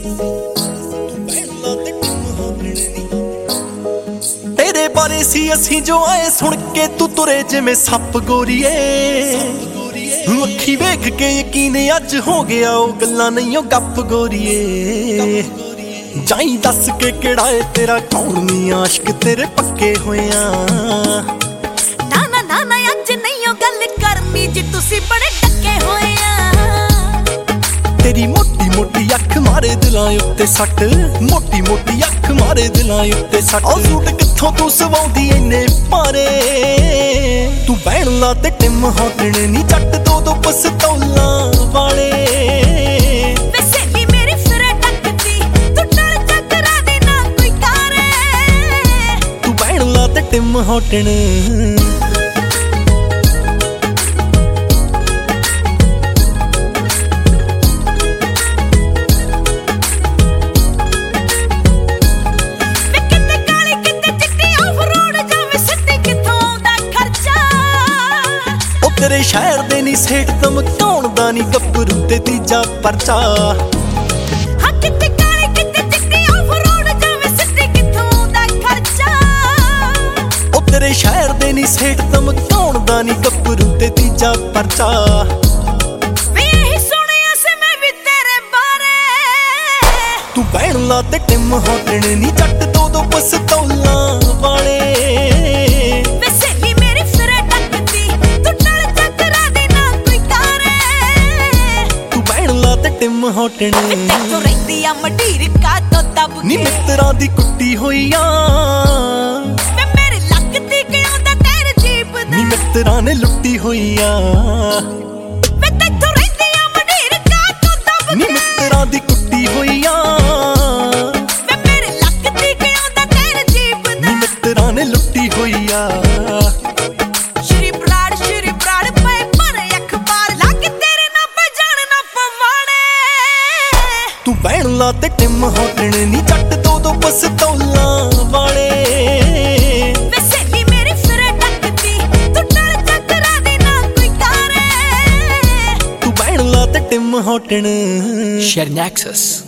तेरे बारे सी असी जो आए सुन के तू तुरे जिवें सप गोरीए अखी वेख के यकीन अज हो गया ओ गल्लां नहीं ओ गप गोरीए जाई दस के केड़ा है तेरा कौन नी आशिक तेरे पक्के होया ना ना ना ना अज नहीं ओ गल करनी जी तुसी बड़े टक्के होया तेरी मोटी मोटी अख मारे दिलां उत्ते सट मोटी मोटी अख मारे दिलां उत्ते सट ओ सूट कित्थों तू सवाउंदी इन्ने पारे तू बैण ला ते टिम हौटण नी जट दो दो पस्तौलां वाले सहेली मेरी फिरे टकदी तू टल चकरा दे ना कोई कारे तू बैण ला ते टिम हौटण तेरे शहर दे नी सेठ धमकाउण दा नी गब्बरू ते तीजा परचा हां किते काले किते चिट्टे ऑफरोड जावे सिੱਧੀ किथों दा खर्चा ओ तेरे शहर दे नी सेठ धमकाउण दा नी गब्बरू ते तीजा परचा वे ही सुनिया से मैं भी तेरे बारे तू बैण ला ते टिम हौटण नी जट दो दो पस्तौलां वाले टिम हौटण तू रहिंदी आ मडीर का तो दब नी मित्तरां दी कुट्टी होई आ मैं मेरे लक दी क्यों दा तेरे जीप दा नी मित्तरां ने लुट्टी होई आ मैं तू रहिंदी आ मडीर का तो दब नी मित्तरां दी कुट्टी होई आ मैं मेरे लक दी क्यों दा तेरे जीप दा नी मित्तरां ने लुट्टी होई आ श्री ब्राड़ पे पर अखबार लाके तेरे ना बजान ना पवाड़े तू बैण ला ते टिम हौटण नी जट दो दो पस्तौलां वाले सहेली मेरी फिरे टकदी तू टल चकरा दे ना कोई कारे तू बैण ला ते टिम हौटण Shared Nexus.